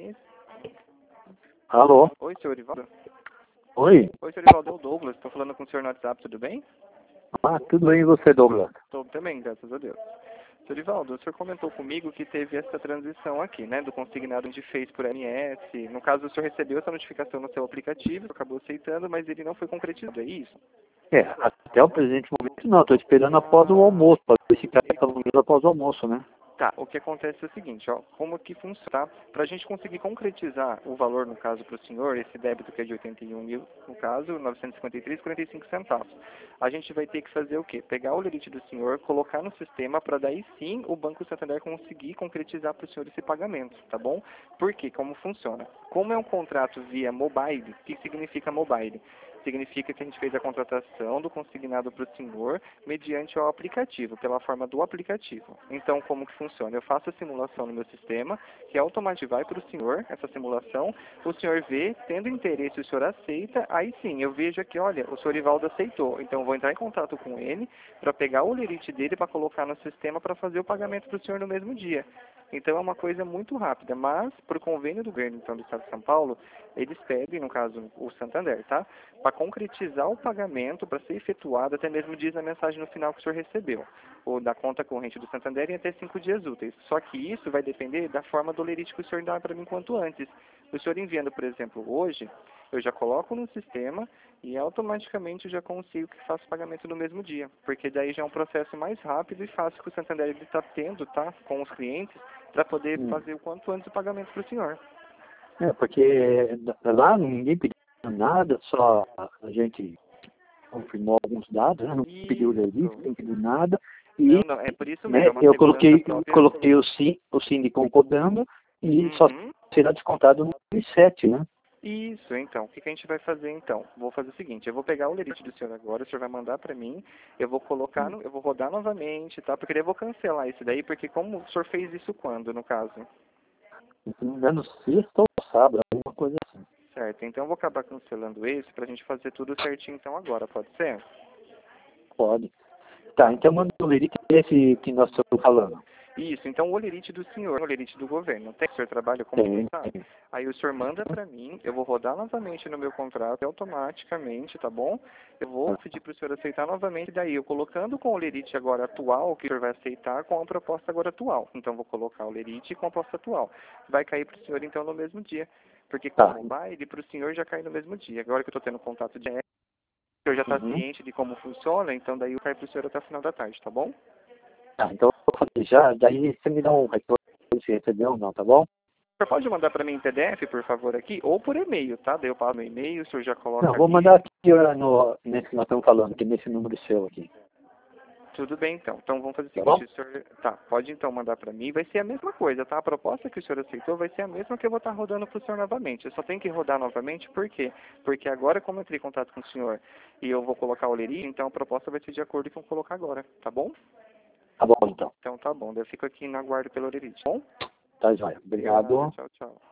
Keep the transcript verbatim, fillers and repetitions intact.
Alô? Oi, senhor Ivaldo. Oi? Oi, senhor Ivaldo, é o Douglas. Estou falando com o senhor no WhatsApp, tudo bem? Ah, tudo bem e você, Douglas? Estou também, graças a Deus. Senhor Ivaldo, o senhor comentou comigo que teve essa transição aqui, né, do consignado que a gente fez por M S. No caso, o senhor recebeu essa notificação no seu aplicativo, acabou aceitando, mas ele não foi concretizado, é isso? É, até o presente momento não, estou esperando após o almoço, para ver se cai pelo menos após o almoço, né? Tá, o que acontece é o seguinte, ó, como que funciona, tá? Para a gente conseguir concretizar o valor, no caso, para o senhor, esse débito que é de oitenta e um mil, no caso, novecentos e cinquenta e três vírgula quarenta e cinco centavos, a gente vai ter que fazer o quê? Pegar o lerite do senhor, colocar no sistema, para daí sim o Banco Santander conseguir concretizar para o senhor esse pagamento, tá bom? Por quê? Como funciona? Como é um contrato via mobile, o que significa mobile? Significa que a gente fez a contratação do consignado para o senhor mediante o aplicativo, pela forma do aplicativo. Então, como que funciona? Eu faço a simulação no meu sistema, que automaticamente vai para o senhor, essa simulação, o senhor vê, tendo interesse, o senhor aceita, aí sim, eu vejo aqui, olha, o senhor Ivaldo aceitou, então eu vou entrar em contato com ele para pegar o lerite dele para colocar no sistema para fazer o pagamento para o senhor no mesmo dia. Então é uma coisa muito rápida, mas por convênio do governo então, do Estado de São Paulo, eles pedem, no caso o Santander, tá? Para concretizar o pagamento, para ser efetuado, até mesmo diz na mensagem no final que o senhor recebeu, ou da conta corrente do Santander em até cinco dias úteis. Só que isso vai depender da forma do lerite que o senhor dá para mim quanto antes. O senhor enviando, por exemplo, hoje, eu já coloco no sistema e automaticamente eu já consigo que faça o pagamento no mesmo dia, porque daí já é um processo mais rápido e fácil que o Santander está tendo, tá, com os clientes, para poder Hum. fazer o quanto antes o pagamento para o senhor. É, porque lá ninguém pediu nada, só a gente confirmou alguns dados, né? Não pediu lerite, Isso. não pediu nada, Não, e não, é por isso mesmo, né, é uma eu segurança coloquei, própria. coloquei o sim, o sim de concordando e só Uhum. será descontado no sete, né? Isso, então. O que, que a gente vai fazer então? Vou fazer o seguinte, eu vou pegar o lerite do senhor agora, o senhor vai mandar para mim, eu vou colocar, no, eu vou rodar novamente, tá? Porque daí eu vou cancelar isso daí, porque como o senhor fez isso quando, no caso? Se não me engano, sexta ou sábado, alguma coisa assim. Certo, então eu vou acabar cancelando esse pra gente fazer tudo certinho então agora, pode ser? Pode. Tá, então manda o lerite esse que nós estamos falando. Isso, então o olerite do senhor, o olerite do governo, tem? O senhor trabalha como Tem, contato? tem. Aí o senhor manda para mim, eu vou rodar novamente no meu contrato automaticamente, tá bom? Eu vou pedir para o senhor aceitar novamente, daí eu colocando com o olerite agora atual, que o senhor vai aceitar com a proposta agora atual. Então vou colocar o olerite com a proposta atual. Vai cair para o senhor então no mesmo dia, porque Tá. como vai, ele para o senhor já cai no mesmo dia. Agora que eu estou tendo contato de o senhor já está Uhum. ciente de como funciona, então daí eu caio para o senhor até o final da tarde, tá bom? Tá, então eu vou fazer já, daí você me dá um retorno se recebeu ou não, tá bom? O senhor pode mandar para mim em P D F, por favor, aqui, ou por e-mail, tá? Daí eu passo no e-mail, o senhor já Não, coloca vou aqui. mandar aqui ó, no, nesse que nós estamos falando, que é nesse número seu aqui, Tudo bem, então. Então vamos fazer o tá bom? seguinte, o senhor... Tá, pode então mandar para mim, vai ser a mesma coisa, tá? A proposta que o senhor aceitou vai ser a mesma que eu vou estar rodando para o senhor novamente. Eu só tenho que rodar novamente, por quê? Porque agora, como eu entrei em contato com o senhor e eu vou colocar o lerite, então a proposta vai ser de acordo com o que eu colocar agora, tá bom? Tá bom, então. Então tá bom, daí eu fico aqui na guarda pelo lerite, tá bom? Tá, joia. De nada, Obrigado. tchau, tchau.